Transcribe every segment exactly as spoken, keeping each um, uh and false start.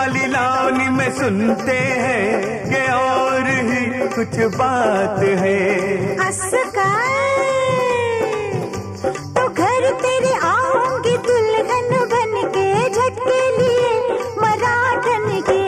काली लावनी में सुनते हैं कि और ही कुछ बात है। अस्कार तो घर तेरे आऊंगी दुल्हन बन के, झटके लिए मराठन के।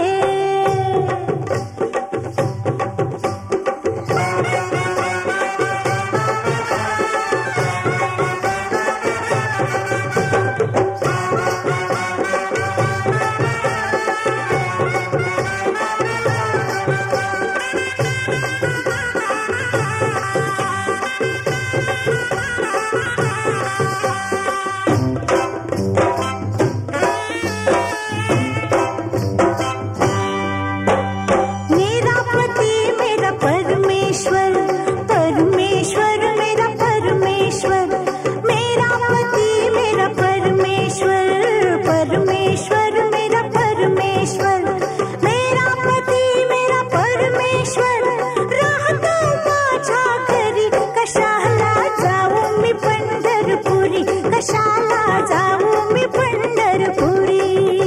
परमेश्वर परमेश्वर मेरा परमेश्वर, मेरा पति मेरा परमेश्वर, परमेश्वर मेरा परमेश्वर, मेरा पति मेरा परमेश्वर। राह तो माझा घरी, कशाला जाऊ मी पंढरपुरी, कशाला जाऊ मी पंढरपुरी।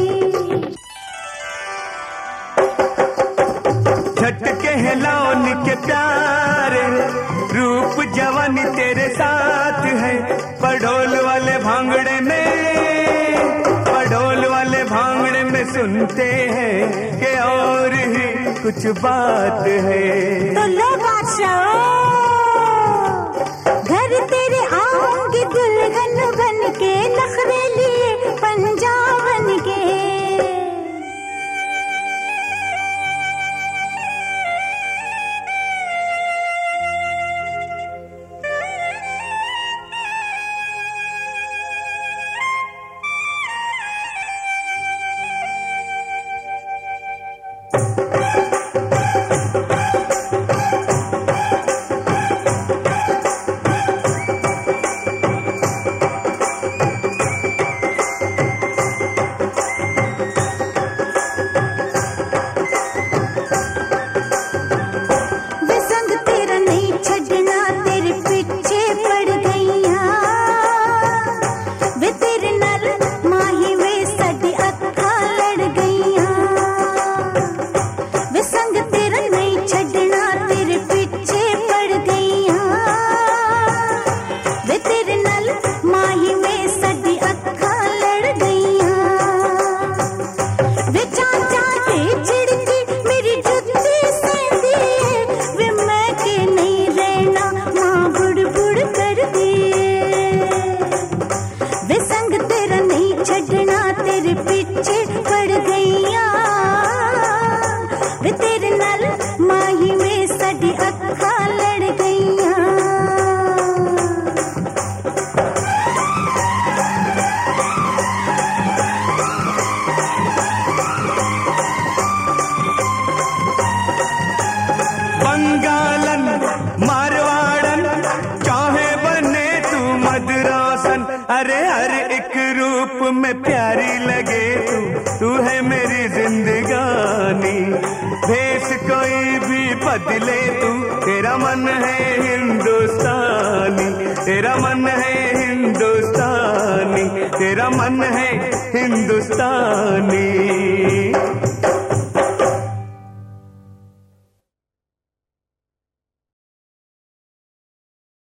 झटके हैं लावनी के प्यारे, रूप जवानी तेरे साथ है। पढ़ोल वाले भांगड़े में, पढ़ोल वाले भांगड़े में सुनते हैं कि और ही कुछ बात है। तो लो बादशाह, घर तेरे आऊंगी दुल्हन बन के, नखरे लिए पंजाबन के। बंगालन मारवाड़न चाहे बने तू मद्रासन, अरे हर एक रूप में प्यारी लगे तू, तू है मेरी जिंदगानी। भेष कोई भी बदले तू, तेरा मन है हिंदुस्तानी, तेरा मन है हिंदुस्तानी, तेरा मन है हिंदुस्तानी।